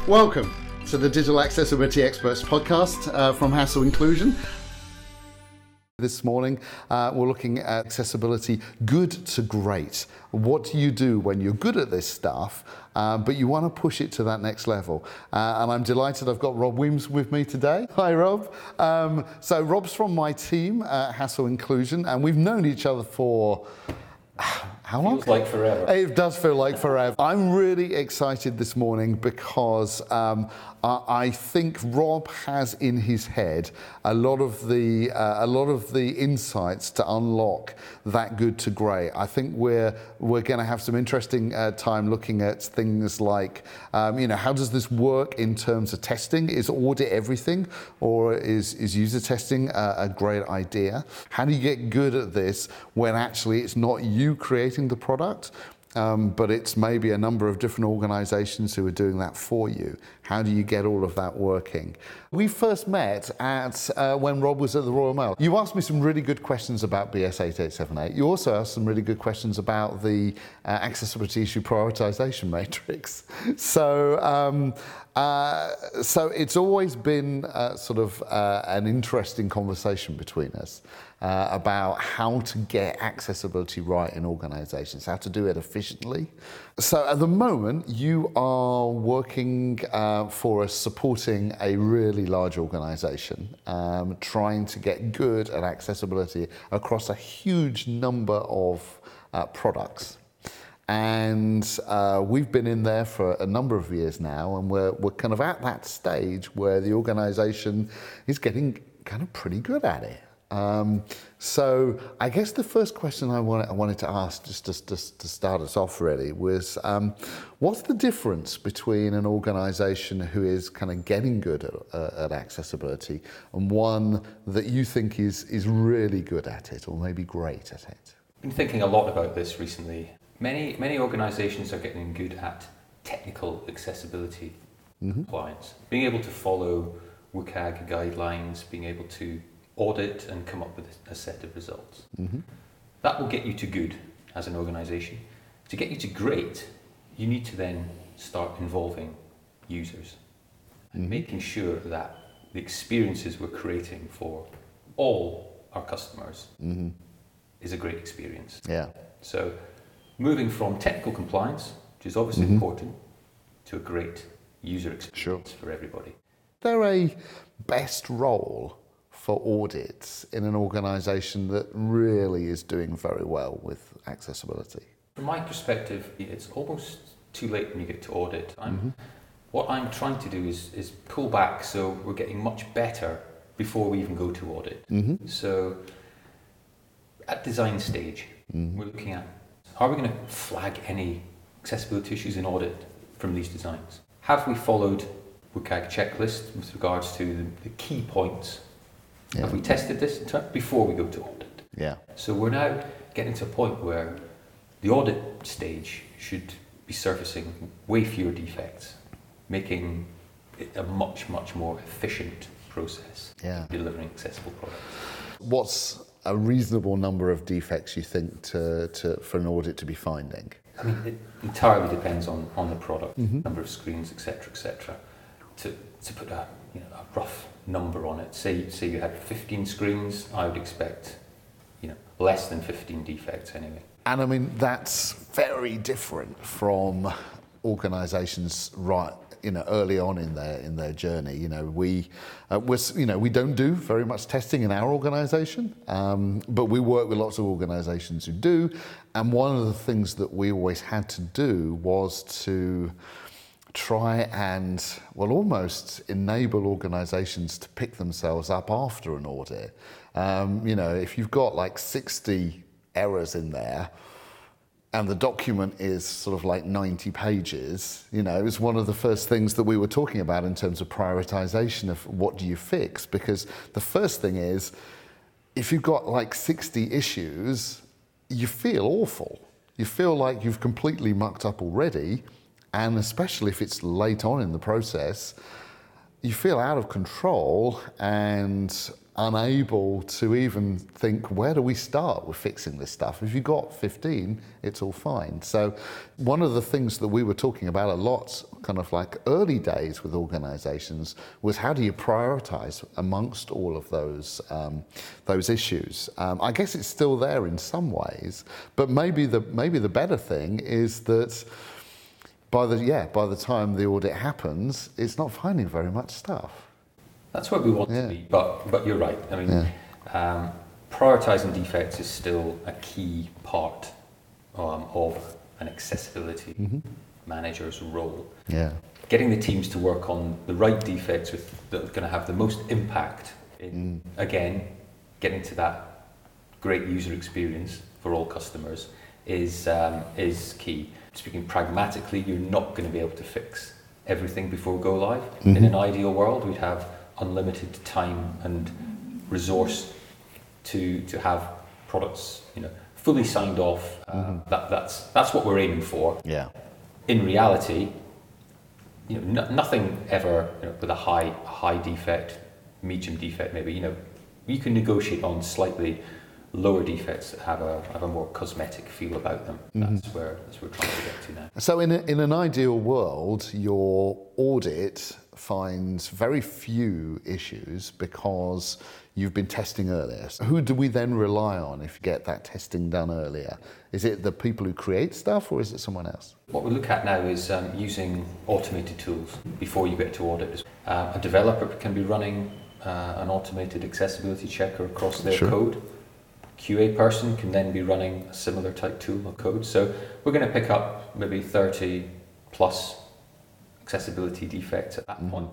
Welcome to the Digital Accessibility Experts podcast from Hassel Inclusion. This morning, we're looking at accessibility good to great. What do you do when you're good at this stuff, but you want to push it to that next level? And I'm delighted I've got Rob Weems with me today. Hi, Rob. So Rob's from my team at Hassel Inclusion, and we've known each other for how long? Feels like forever. It does feel like forever. I'm really excited this morning because I think Rob has in his head a lot of the insights to unlock that good to great. I think we're going to have some interesting time looking at things like how does this work in terms of testing? Is audit everything, or is user testing a great idea? How do you get good at this when actually it's not you creating the product, but it's maybe a number of different organizations who are doing that for you? How do you get all of that working? We first met at when Rob was at the Royal Mail. You asked me some really good questions about BS 8878. You also asked some really good questions about the accessibility issue prioritization matrix. So it's always been an interesting conversation between us about how to get accessibility right in organizations, how to do it efficiently. So at the moment, you are working for us supporting a really large organization, trying to get good at accessibility across a huge number of products. And we've been in there for a number of years now, and we're kind of at that stage where the organization is getting kind of pretty good at it. So I guess the first question I wanted to ask, just to start us off really, was what's the difference between an organization who is kind of getting good at accessibility and one that you think is really good at it, or maybe great at it? I've been thinking a lot about this recently. Many organizations are getting good at technical accessibility compliance, being able to follow WCAG guidelines, being able to audit and come up with a set of results. That will get you to good as an organization. To get you to great, you need to then start involving users and making sure that the experiences we're creating for all our customers is a great experience. Yeah. So moving from technical compliance, which is obviously important, to a great user experience for everybody. Is there a best role for audits in an organisation that really is doing very well with accessibility? From my perspective, it's almost too late when you get to audit. What I'm trying to do is pull back so we're getting much better before we even go to audit. So at design stage, we're looking at, are we going to flag any accessibility issues in audit from these designs? Have we followed WCAG checklist with regards to the key points? Yeah. Have we tested this before we go to audit? Yeah. So we're now getting to a point where the audit stage should be surfacing way fewer defects, making it a much more efficient process delivering accessible products. What's a reasonable number of defects you think for an audit to be finding? I mean, it entirely depends on the product, number of screens, etc. To put a rough number on it, say you had 15 screens, I would expect less than 15 defects anyway. And I mean, that's very different from organisations early on in their journey. We don't do very much testing in our organisation, but we work with lots of organisations who do. And one of the things that we always had to do was to try and almost enable organisations to pick themselves up after an audit. If you've got like 60 errors in there, and the document is sort of like 90 pages, it's one of the first things that we were talking about in terms of prioritization of what do you fix. Because the first thing is, if you've got like 60 issues, you feel awful. You feel like you've completely mucked up already, and especially if it's late on in the process, you feel out of control, and unable to even think, where do we start with fixing this stuff? If you've got 15, it's all fine. So one of the things that we were talking about a lot, kind of like early days with organizations, was how do you prioritize amongst all of those issues? I guess it's still there in some ways, but maybe the better thing is that by the time the audit happens, it's not finding very much stuff. That's what we want to be, but you're right. I mean, prioritizing defects is still a key part of an accessibility manager's role. Yeah. Getting the teams to work on the right defects that are going to have the most impact in, again, getting to that great user experience for all customers is key. Speaking pragmatically, you're not going to be able to fix everything before go live. In an ideal world, we'd have unlimited time and resource to have products, fully signed off. That's what we're aiming for. Yeah. In reality, nothing ever with a high defect, medium defect maybe. You can negotiate on slightly lower defects that have a more cosmetic feel about them. That's where we're trying to get to now. So in an ideal world, your audit finds very few issues because you've been testing earlier. So who do we then rely on if you get that testing done earlier? Is it the people who create stuff, or is it someone else? What we look at now is using automated tools before you get to audit. A developer can be running an automated accessibility checker across their code. QA person can then be running a similar type tool or code. So we're going to pick up maybe 30 plus accessibility defects at that point.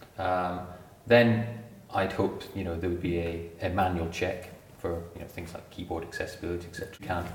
Then I'd hope there would be a manual check for things like keyboard accessibility, etc.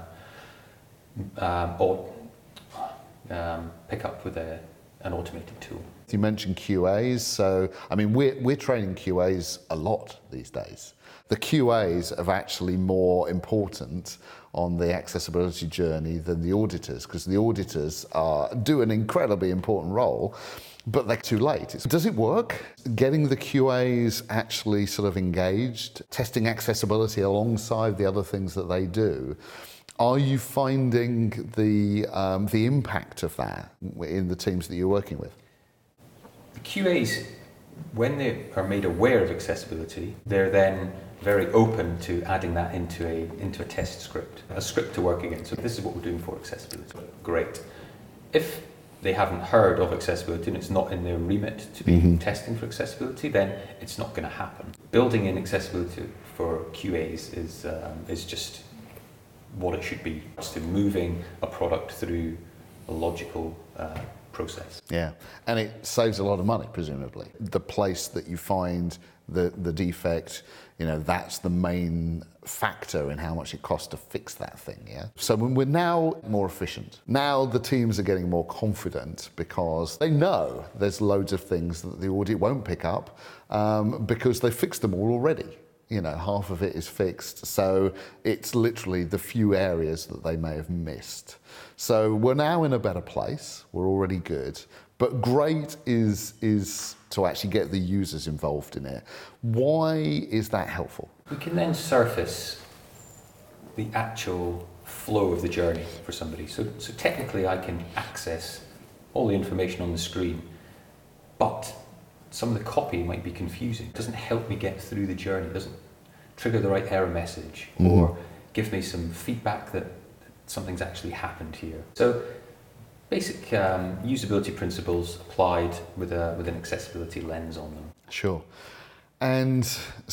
Can't pick up with an automated tool. You mentioned QAs, so I mean we're training QAs a lot these days. The QAs are actually more important on the accessibility journey than the auditors, because the auditors do an incredibly important role, but they're too late. Does it work? Getting the QAs actually sort of engaged, testing accessibility alongside the other things that they do. Are you finding the impact of that in the teams that you're working with? The QAs, when they are made aware of accessibility, they're then very open to adding that into a test script, a script to work against. So this is what we're doing for accessibility. Great. If they haven't heard of accessibility and it's not in their remit to be testing for accessibility, then it's not going to happen. Building in accessibility for QAs is just what it should be. It's to moving a product through a logical process. Yeah, and it saves a lot of money, presumably. The place that you find the defect, that's the main factor in how much it costs to fix that thing, yeah? So we're now more efficient. Now the teams are getting more confident because they know there's loads of things that the audit won't pick up because they fixed them all already. Half of it is fixed, so it's literally the few areas that they may have missed. So we're now in a better place, we're already good, but great is to actually get the users involved in it. Why is that helpful? We can then surface the actual flow of the journey for somebody. So technically I can access all the information on the screen, but some of the copy might be confusing. It doesn't help me get through the journey. It doesn't trigger the right error message or give me some feedback that something's actually happened here. So basic usability principles applied with an accessibility lens on them. Sure. And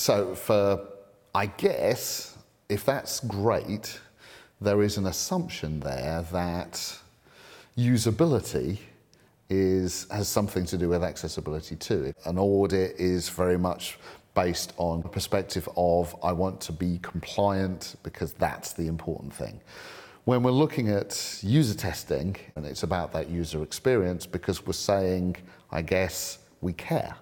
so I guess, if that's great, there is an assumption there that usability has something to do with accessibility too. An audit is very much based on the perspective of, I want to be compliant because that's the important thing. When we're looking at user testing, and it's about that user experience because we're saying, I guess, we care.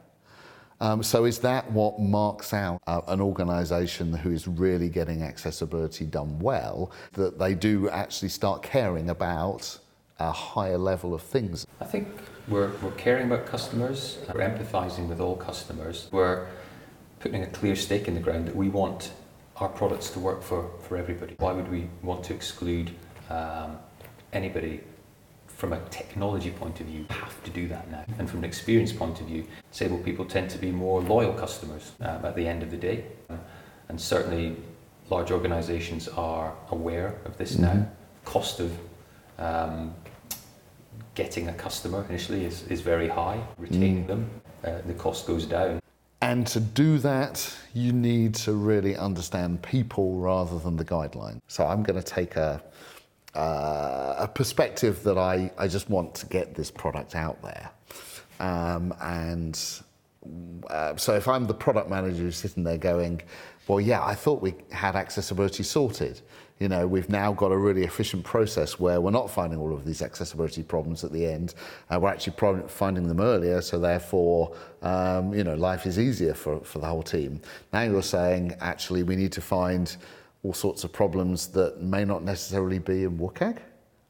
So is that what marks out an organisation who is really getting accessibility done well, that they do actually start caring about a higher level of things? I think we're caring about customers, we're empathising with all customers, we're putting a clear stake in the ground that we want our products to work for everybody. Why would we want to exclude anybody? From a technology point of view, have to do that now. And from an experience point of view, disabled people tend to be more loyal customers at the end of the day. And certainly large organisations are aware of this now. Cost of getting a customer initially is very high. Retaining them, the cost goes down. And to do that, you need to really understand people rather than the guideline. So I'm going to take a perspective that I just want to get this product out there. So if I'm the product manager who's sitting there going, well, yeah, I thought we had accessibility sorted. You know, we've now got a really efficient process where we're not finding all of these accessibility problems at the end. We're actually finding them earlier, so therefore, you know, life is easier for the whole team. Now you're saying, actually, we need to find all sorts of problems that may not necessarily be in WCAG.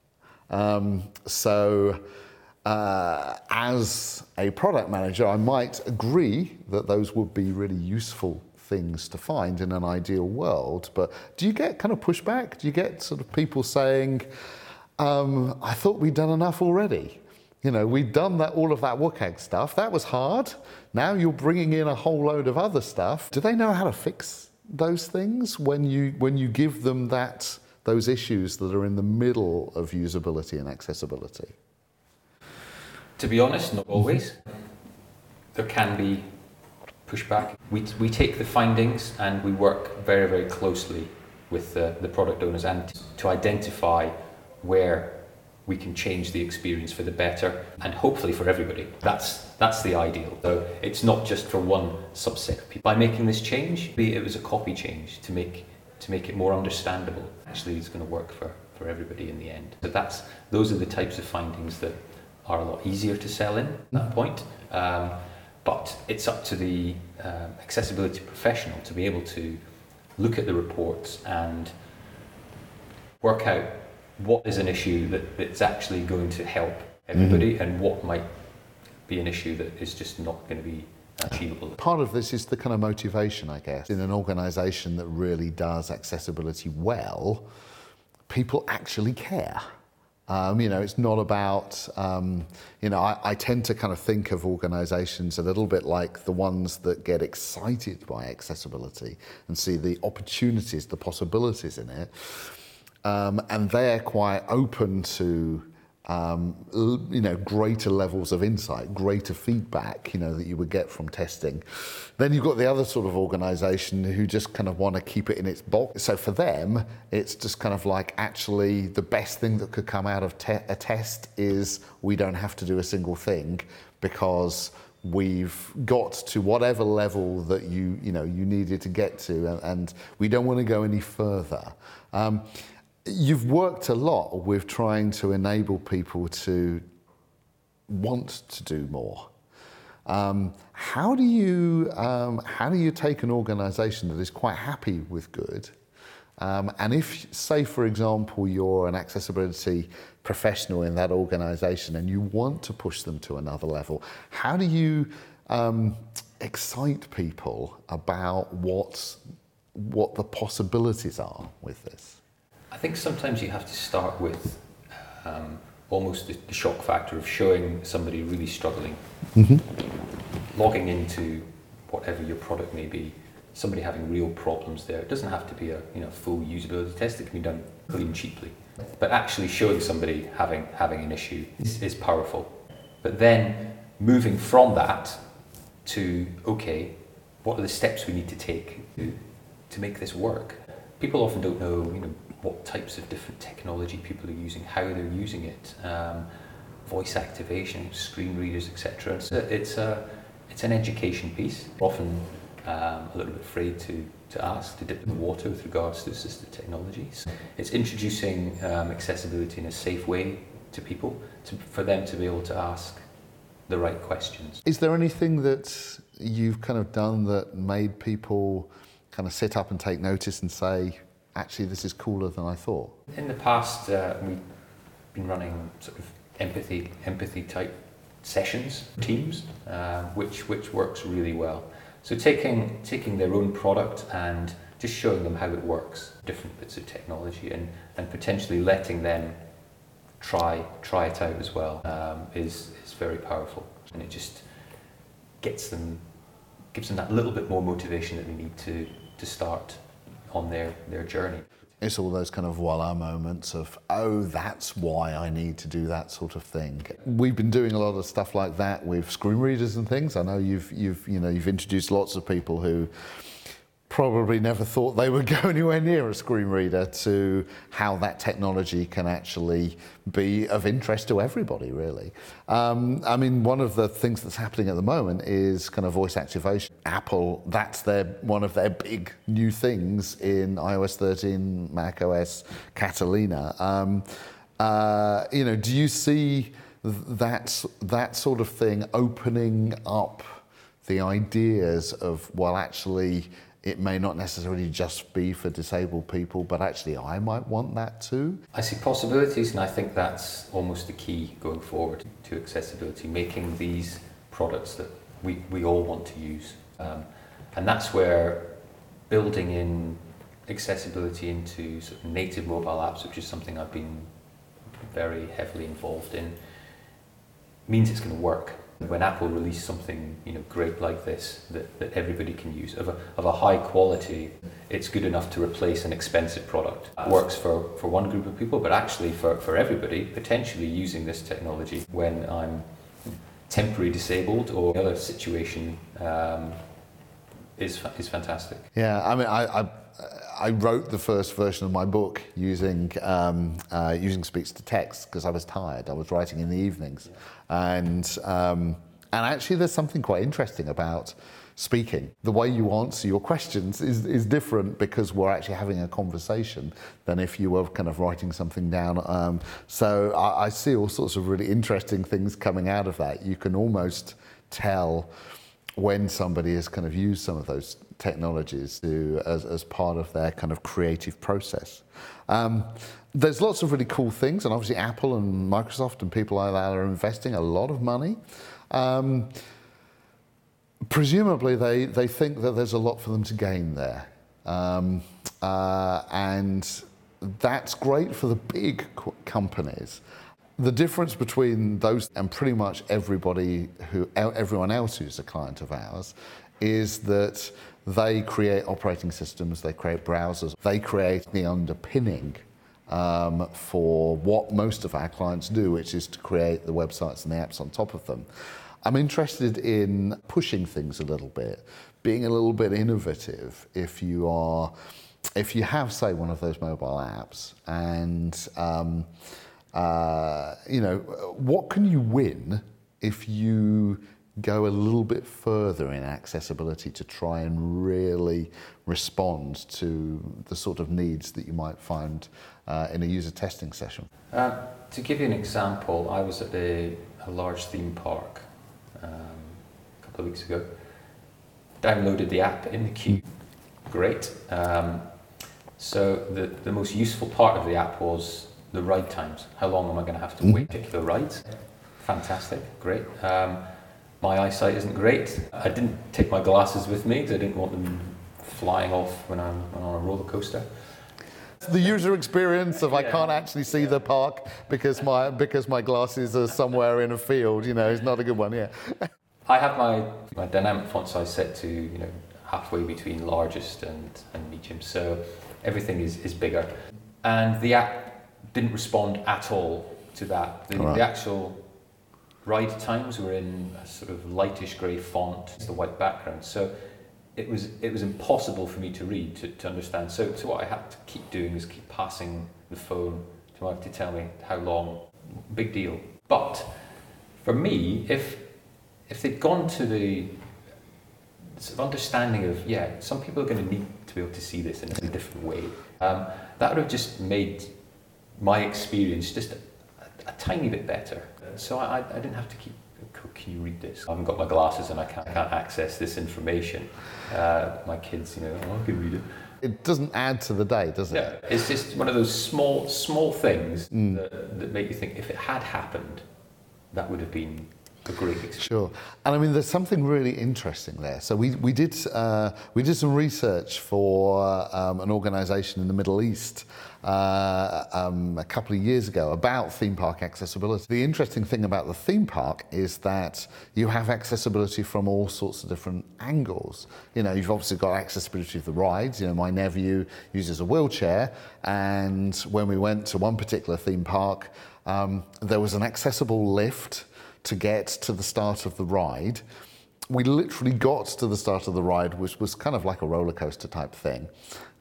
As a product manager, I might agree that those would be really useful things to find in an ideal world, but do you get kind of pushback? Do you get sort of people saying, I thought we'd done enough already? You know, we'd done all of that WCAG stuff. That was hard. Now you're bringing in a whole load of other stuff. Do they know how to fix those things when you give them those issues that are in the middle of usability and accessibility? To be honest, not always. There can be pushback. We take the findings and we work very, very closely with the product owners and to identify where we can change the experience for the better and hopefully for everybody. That's the ideal. So it's not just for one subset of people. By making this change, it was a copy change to make it more understandable. Actually, it's going to work for everybody in the end. So those are the types of findings that are a lot easier to sell in at that point. But it's up to the accessibility professional to be able to look at the reports and work out what is an issue that's actually going to help everybody and what might be an issue that is just not going to be achievable. Part of this is the kind of motivation, I guess. In an organisation that really does accessibility well, people actually care. You know, it's not about, you know, I tend to kind of think of organisations a little bit like the ones that get excited by accessibility and see the opportunities, the possibilities in it. And they're quite open to, you know, greater levels of insight, greater feedback, you know, that you would get from testing. Then you've got the other sort of organisation who just kind of want to keep it in its box. So for them, it's just kind of like, actually, the best thing that could come out of a test is we don't have to do a single thing because we've got to whatever level that you needed to get to, and we don't want to go any further. You've worked a lot with trying to enable people to want to do more. How do you take an organisation that is quite happy with good, and if, say, for example, you're an accessibility professional in that organisation and you want to push them to another level, how do you excite people about what the possibilities are with this? I think sometimes you have to start with almost the shock factor of showing somebody really struggling, logging into whatever your product may be, somebody having real problems there. It doesn't have to be a full usability test. It can be done clean cheaply. But actually showing somebody having an issue is powerful. But then moving from that to, okay, what are the steps we need to take to make this work? People often don't know, what types of different technology people are using, how they're using it, voice activation, screen readers, etc. It's an education piece. Often a little bit afraid to ask, to dip in the water with regards to assistive technologies. It's introducing accessibility in a safe way to people, for them to be able to ask the right questions. Is there anything that you've kind of done that made people kind of sit up and take notice and say, actually, this is cooler than I thought? In the past, we've been running sort of empathy type sessions, teams, which works really well. So taking their own product and just showing them how it works, different bits of technology, and potentially letting them try it out as well, is very powerful, and it just gives them that little bit more motivation that they need to start on their journey. It's all those kind of voila moments of, oh, that's why I need to do that sort of thing. We've been doing a lot of stuff like that with screen readers and things. I know you've introduced lots of people who probably never thought they would go anywhere near a screen reader, to how that technology can actually be of interest to everybody, really. I mean, one of the things that's happening at the moment is kind of voice activation. Apple, that's one of their big new things in iOS 13, macOS, Catalina. Do you see that sort of thing opening up the ideas of, well, actually, it may not necessarily just be for disabled people, but actually I might want that too? I see possibilities, and I think that's almost the key going forward to accessibility, making these products that we all want to use. And that's where building in accessibility into sort of native mobile apps, which is something I've been very heavily involved in, means it's going to work. When Apple release something great like this that everybody can use, of a high quality, it's good enough to replace an expensive product. It works for one group of people, but actually for everybody, potentially using this technology when I'm temporarily disabled or the other situation is fantastic. Yeah, I mean, I wrote the first version of my book using speech to text because I was tired. I was writing in the evenings, and actually, there's something quite interesting about speaking. The way you answer your questions is different because we're actually having a conversation than if you were kind of writing something down. So I see all sorts of really interesting things coming out of that. You can almost tell when somebody has kind of used some of those technologies as part of their kind of creative process. There's lots of really cool things, and obviously Apple and Microsoft and people like that are investing a lot of money. Presumably they think that there's a lot for them to gain there. And that's great for the big companies. The difference between those and pretty much everyone else who's a client of ours is that they create operating systems, they create browsers, they create the underpinning for what most of our clients do, which is to create the websites and the apps on top of them. I'm interested in pushing things a little bit, being a little bit innovative. If you have, say, one of those mobile apps, and what can you win if you go a little bit further in accessibility to try and really respond to the sort of needs that you might find in a user testing session? To give you an example, I was at a large theme park a couple of weeks ago. Downloaded the app in the queue. Great. So the most useful part of the app was the ride times. How long am I going to have to wait? Particular rides. Fantastic. Great. My eyesight isn't great. I didn't take my glasses with me because I didn't want them flying off when I'm on a roller coaster. The user experience of I can't actually see the park because my glasses are somewhere in a field, is not a good one. Yeah. I have my dynamic font size set to halfway between largest and medium, so everything is bigger. And the app didn't respond at all to that. The actual ride times were in a sort of lightish grey font, it's the white background. So it was impossible for me to read, to understand. So what I had to keep doing is keep passing the phone to my wife to tell me how long. Big deal. But for me, if they'd gone to the sort of understanding of, some people are going to need to be able to see this in a different way, that would have just made my experience just a tiny bit better. So I didn't have to keep, can you read this? I haven't got my glasses and I can't access this information. My kids, I can read it. It doesn't add to the day, does it? Yeah, it's just one of those small things that make you think if it had happened, that would have been a great experience. Sure, and I mean, there's something really interesting there. So we did some research for an organisation in the Middle East a couple of years ago about theme park accessibility. The interesting thing about the theme park is that you have accessibility from all sorts of different angles. You know, you've obviously got accessibility of the rides. You know, my nephew uses a wheelchair, and when we went to one particular theme park, there was an accessible lift to get to the start of the ride. We literally got to the start of the ride, which was kind of like a roller coaster type thing.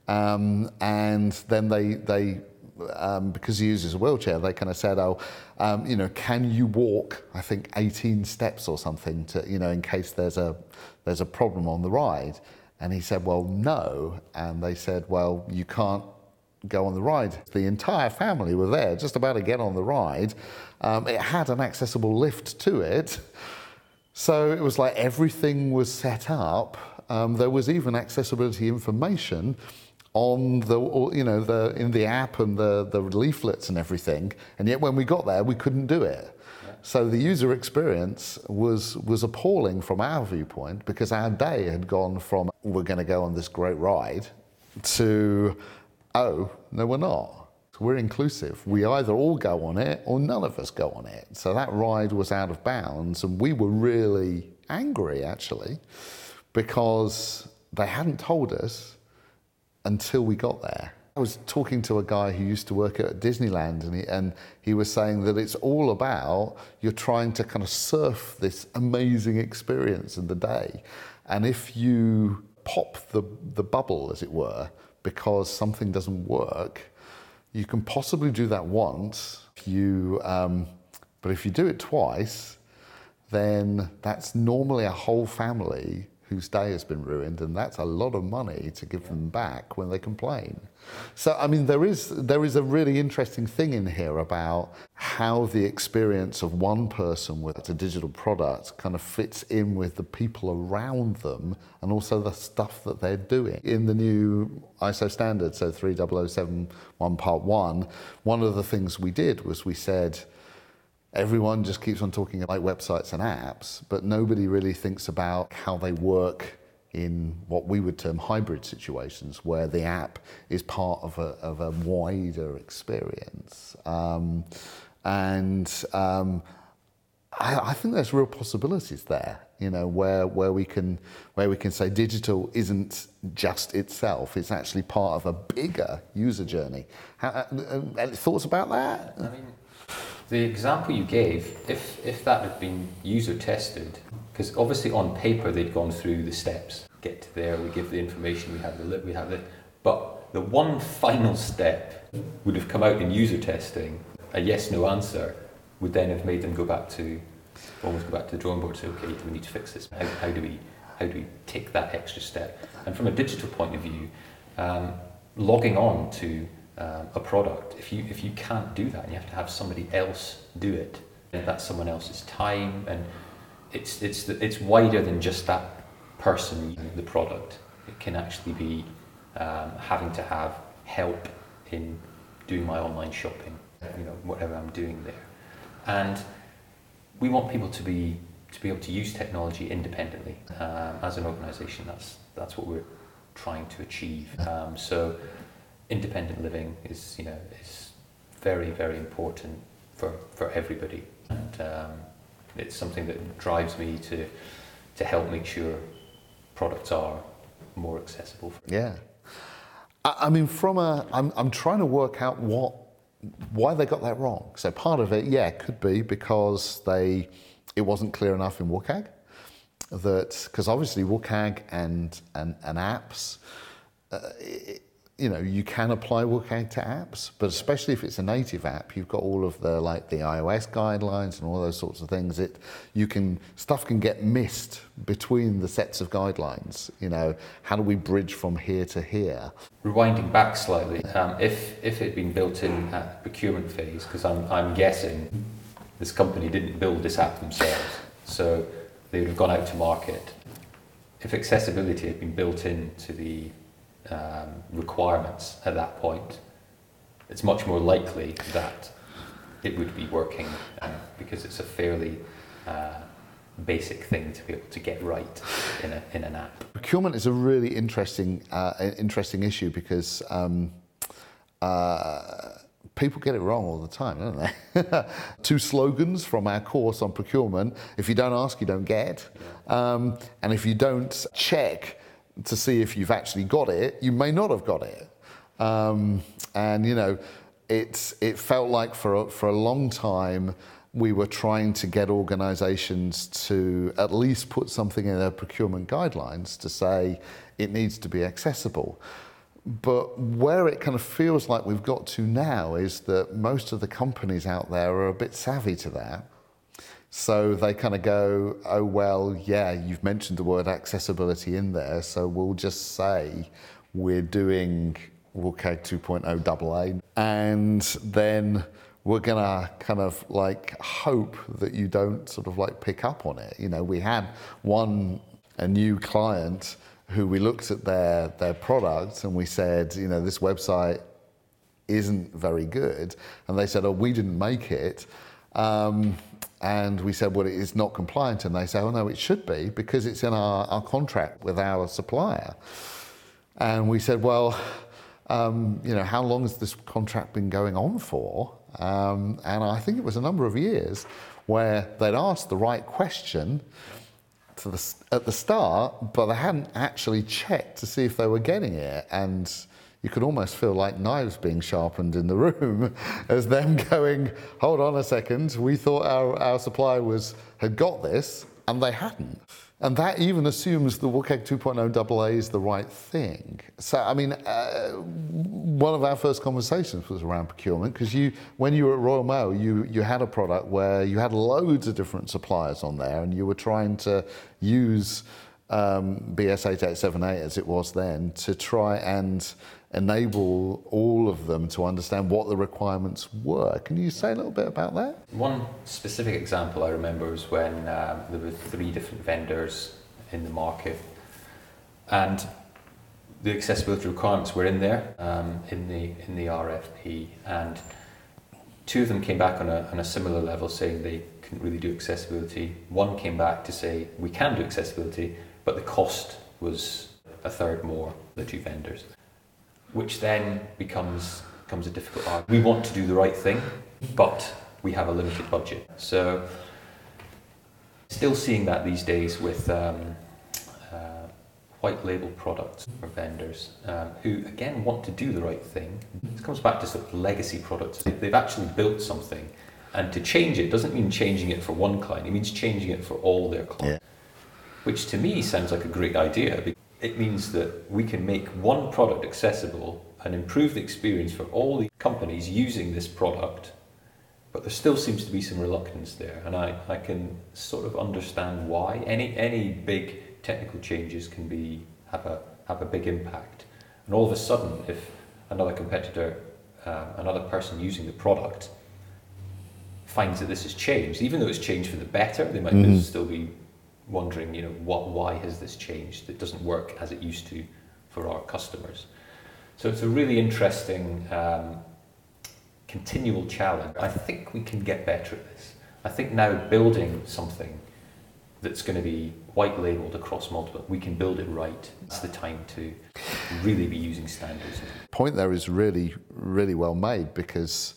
And then they because he uses a wheelchair, they kind of said, you know, can you walk, I think 18 steps or something to, you know, in case there's a problem on the ride. And he said, well, no. And they said, well, you can't go on the ride. The entire family were there, just about to get on the ride. It had an accessible lift to it. So it was like everything was set up. There was even accessibility information on the, you know, in the app and the leaflets and everything. And yet when we got there, we couldn't do it. Yeah. So the user experience was appalling from our viewpoint, because our day had gone from, we're going to go on this great ride, to, oh, no, we're not. We're inclusive. We either all go on it or none of us go on it. So that ride was out of bounds, and we were really angry, actually, because they hadn't told us until we got there. I was talking to a guy who used to work at Disneyland, and he was saying that it's all about, you're trying to kind of surf this amazing experience in the day. And if you pop the bubble, as it were, because something doesn't work, you can possibly do that once. But if you do it twice, then that's normally a whole family whose day has been ruined, and that's a lot of money to give them back when they complain. So, I mean, there is a really interesting thing in here about how the experience of one person with a digital product kind of fits in with the people around them, and also the stuff that they're doing. In the new ISO standard, so 30071 Part 1, one of the things we did was we said, everyone just keeps on talking about websites and apps, but nobody really thinks about how they work in what we would term hybrid situations, where the app is part of a wider experience. I think there's real possibilities there, you know, where we can say digital isn't just itself; it's actually part of a bigger user journey. Any thoughts about that? I mean, the example you gave, if that had been user tested, because obviously on paper they'd gone through the steps. Get to there, we give the information, we have the lip, we have the, but the one final step would have come out in user testing. A yes/no answer would then have made them almost go back to the drawing board and say, okay, we need to fix this. How do we take that extra step? And from a digital point of view, logging on to a product, if you can't do that and you have to have somebody else do it, and that's someone else's time, and it's wider than just that person using the product. It can actually be having to have help in doing my online shopping, you know, whatever I'm doing there. And we want people to be able to use technology independently. As an organisation, that's what we're trying to achieve. So independent living is very, very important for everybody, and it's something that drives me to help make sure products are more accessible. Yeah, I mean, I'm trying to work out why they got that wrong. So part of it, yeah, could be because it wasn't clear enough in WCAG, because obviously WCAG and apps. You know, you can apply WCAG to apps, but especially if it's a native app, you've got all of the iOS guidelines and all those sorts of things. Stuff can get missed between the sets of guidelines. You know, how do we bridge from here to here? Rewinding back slightly, if it had been built in at the procurement phase, because I'm guessing this company didn't build this app themselves, so they would have gone out to market. If accessibility had been built into the requirements at that point, it's much more likely that it would be working, because it's a fairly basic thing to be able to get right in an app. Procurement is a really interesting issue because people get it wrong all the time, don't they? 2 slogans from our course on procurement: if you don't ask, you don't get. And if you don't check to see if you've actually got it, you may not have got it. And you know, it felt like for a long time we were trying to get organisations to at least put something in their procurement guidelines to say it needs to be accessible. But where it kind of feels like we've got to now is that most of the companies out there are a bit savvy to that. So they kind of go, oh, well, yeah, you've mentioned the word accessibility in there, so we'll just say we're doing WCAG 2.0 AA, and then we're gonna kind of like hope that you don't sort of like pick up on it. You know, we had a new client who we looked at their product and we said, you know, this website isn't very good. And they said, oh, we didn't make it. And we said, well, it is not compliant. And they said, oh, no, it should be because it's in our contract with our supplier. And we said, well, you know, how long has this contract been going on for? And I think it was a number of years where they'd asked the right question at the start, but they hadn't actually checked to see if they were getting it. And you could almost feel like knives being sharpened in the room as them going, hold on a second, we thought our supplier had got this, and they hadn't. And that even assumes the WCAG 2.0 AA is the right thing. So, I mean, one of our first conversations was around procurement, because when you were at Royal Mail, you had a product where you had loads of different suppliers on there, and you were trying to use BS 8878, as it was then, to try and enable all of them to understand what the requirements were. Can you say a little bit about that? One specific example I remember was when there were 3 different vendors in the market, and the accessibility requirements were in there in the RFP, and 2 of them came back on a similar level saying they couldn't really do accessibility. 1 came back to say we can do accessibility, but the cost was a third more, the 2 vendors. Which then becomes a difficult argument. We want to do the right thing, but we have a limited budget. So, still seeing that these days with white label products for vendors who, again, want to do the right thing. It comes back to sort of legacy products. They've actually built something, and to change it doesn't mean changing it for one client, it means changing it for all their clients. Yeah. Which to me sounds like a great idea. It means that we can make one product accessible and improve the experience for all the companies using this product, but there still seems to be some reluctance there, and I can sort of understand why. Any big technical changes can have a big impact, and all of a sudden, if another competitor, another person using the product finds that this has changed, even though it's changed for the better, they might still be wondering, you know, why has this changed? It doesn't work as it used to for our customers. So it's a really interesting continual challenge. I think we can get better at this. I think now building something that's going to be white labelled across multiple, we can build it right. It's the time to really be using standards. The point there is really, really well made, because,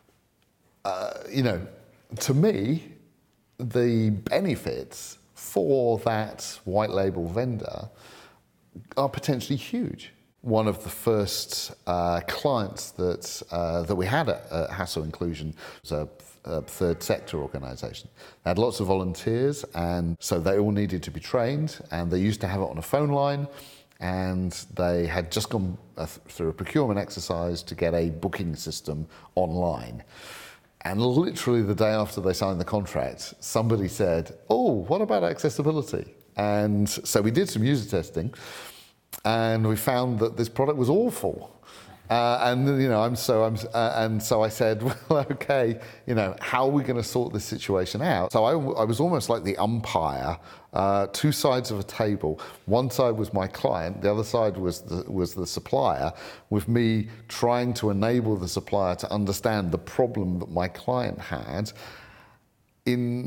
you know, to me, the benefits for that white label vendor are potentially huge. One of the first clients that we had at Hassel Inclusion was a third sector organisation. They had lots of volunteers, and so they all needed to be trained, and they used to have it on a phone line, and they had just gone through a procurement exercise to get a booking system online. And literally the day after they signed the contract, somebody said, oh, what about accessibility? And so we did some user testing, and we found that this product was awful. And you know, and so I said, well, okay, you know, how are we going to sort this situation out? So I was almost like the umpire, 2 sides of a table. One side was my client, the other side was the supplier, with me trying to enable the supplier to understand the problem that my client had in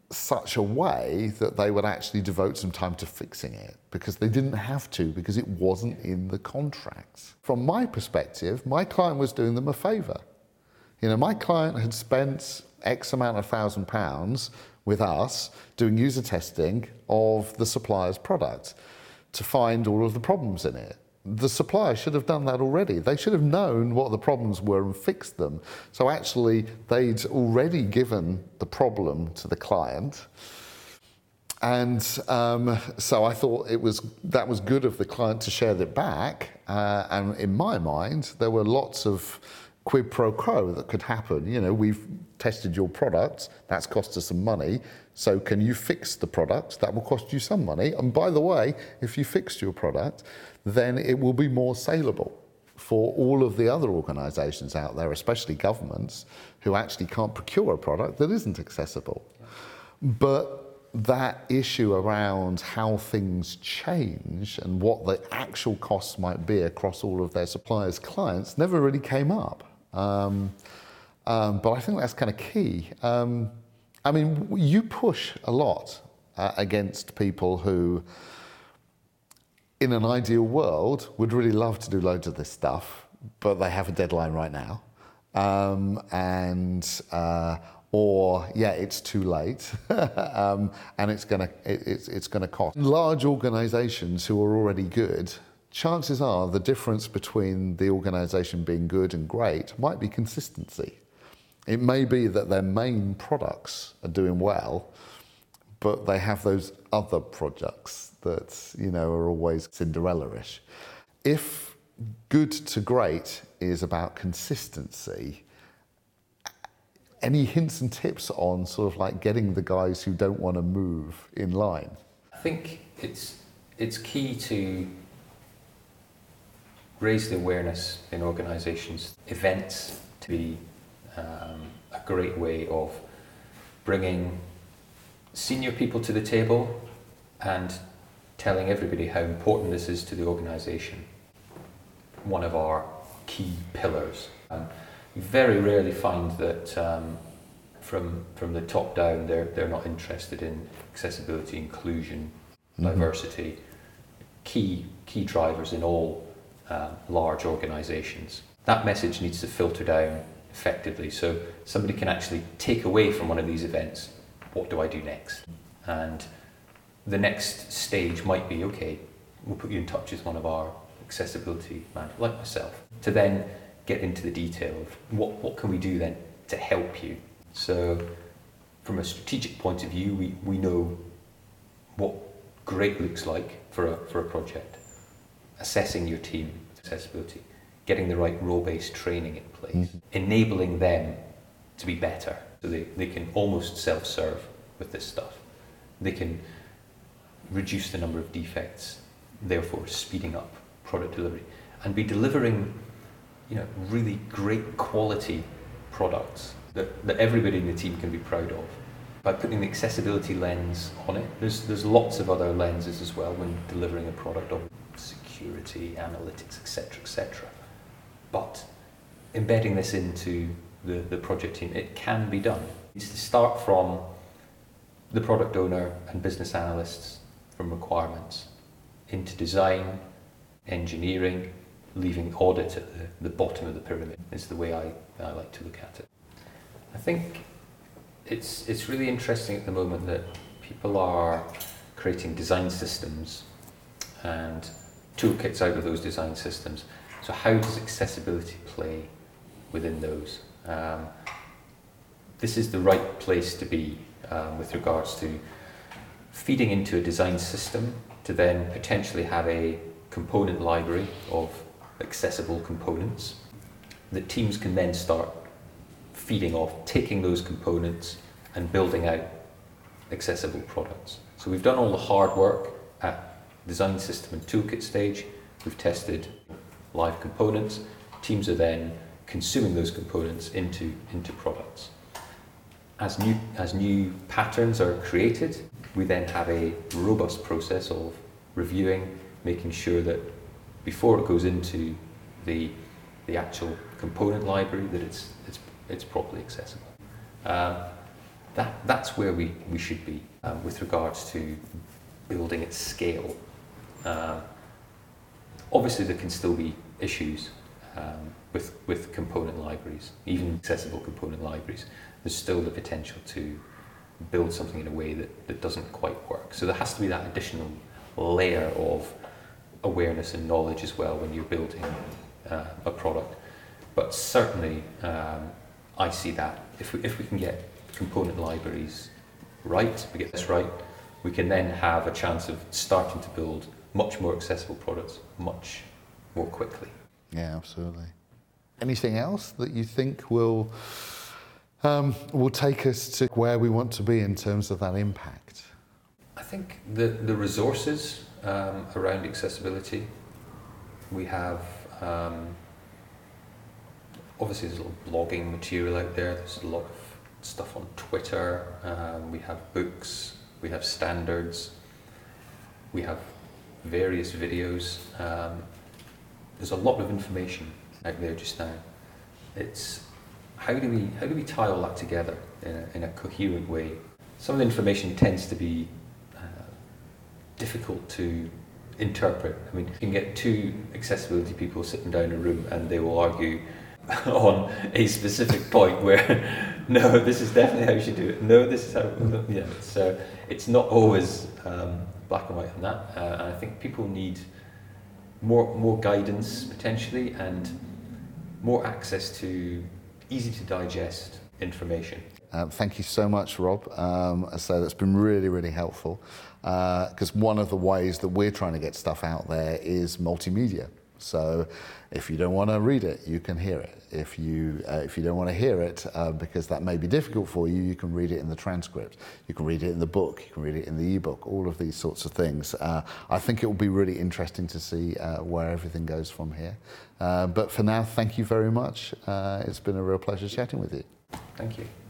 such a way that they would actually devote some time to fixing it, because they didn't have to, because it wasn't in the contracts. From my perspective, my client was doing them a favour. You know, my client had spent X amount of £1,000 with us doing user testing of the supplier's product to find all of the problems in it. The supplier should have done that already. They should have known what the problems were and fixed them. So actually, they'd already given the problem to the client. And so I thought that was good of the client to share that back. And in my mind, there were lots of quid pro quo that could happen. You know, we've tested your product, that's cost us some money, so can you fix the product? That will cost you some money. And by the way, if you fixed your product, then it will be more saleable for all of the other organisations out there, especially governments, who actually can't procure a product that isn't accessible. But that issue around how things change and what the actual costs might be across all of their suppliers' clients never really came up. But I think that's kind of key. I mean, you push a lot against people who, in an ideal world, would really love to do loads of this stuff, but they have a deadline right now. Or it's too late, and it's gonna cost. Large organisations who are already good, chances are the difference between the organisation being good and great might be consistency. It may be that their main products are doing well, but they have those other projects that, you know, are always Cinderella-ish. If good to great is about consistency, any hints and tips on sort of like getting the guys who don't want to move in line? I think it's key to raise the awareness in organisations. Events to be a great way of bringing senior people to the table and telling everybody how important this is to the organisation. One of our key pillars. You very rarely find that from the top down they're not interested in accessibility, inclusion, diversity, key drivers in all large organisations. That message needs to filter down effectively, so somebody can actually take away from one of these events, what do I do next? And the next stage might be, okay, we'll put you in touch with one of our accessibility managers, like myself, to then get into the detail of what can we do then to help you. So from a strategic point of view, we know what great looks like for a project, assessing your team with accessibility, getting the right role-based training in place, enabling them to be better, so they can almost self-serve with this stuff. They can reduce the number of defects, therefore speeding up product delivery, and be delivering, you know, really great quality products that everybody in the team can be proud of. By putting the accessibility lens on it, there's lots of other lenses as well when delivering a product of security, analytics, etc. But embedding this into the project team, it can be done. It's to start from the product owner and business analysts, from requirements, into design, engineering, leaving audit at the bottom of the pyramid is the way I like to look at it. I think it's really interesting at the moment that people are creating design systems and toolkits out of those design systems. So how does accessibility play within those? This is the right place to be with regards to feeding into a design system to then potentially have a component library of accessible components that teams can then start feeding off, taking those components and building out accessible products. So we've done all the hard work at design system and toolkit stage. We've tested live components. Teams are then consuming those components into products. As new patterns are created, we then have a robust process of reviewing, making sure that before it goes into the actual component library, that it's properly accessible. That's where we should be with regards to building at scale. Obviously, there can still be issues with component libraries, even accessible component libraries. There's still the potential to build something in a way that doesn't quite work. So there has to be that additional layer of awareness and knowledge as well when you're building a product. But certainly, I see that if we can get component libraries right, we get this right, we can then have a chance of starting to build much more accessible products much more quickly. Yeah, absolutely. Anything else that you think will take us to where we want to be in terms of that impact? I think the resources around accessibility, we have obviously there's a lot of blogging material out there, there's a lot of stuff on Twitter, we have books, we have standards, we have various videos. There's a lot of information out there just now. It's how do we tie all that together in a coherent way? Some of the information tends to be difficult to interpret. I mean, you can get two accessibility people sitting down in a room and they will argue on a specific point where no, this is definitely how you should do it. No, this is how. Yeah, so it's not always black and white on that. And I think people need more guidance potentially and more access to easy to digest information. Thank you so much, Rob. So that's been really, really helpful because one of the ways that we're trying to get stuff out there is multimedia. So if you don't want to read it, you can hear it. If you don't want to hear it because that may be difficult for you, you can read it in the transcript. You can read it in the book. You can read it in the ebook. All of these sorts of things. I think it will be really interesting to see where everything goes from here. But for now, thank you very much. It's been a real pleasure chatting with you. Thank you.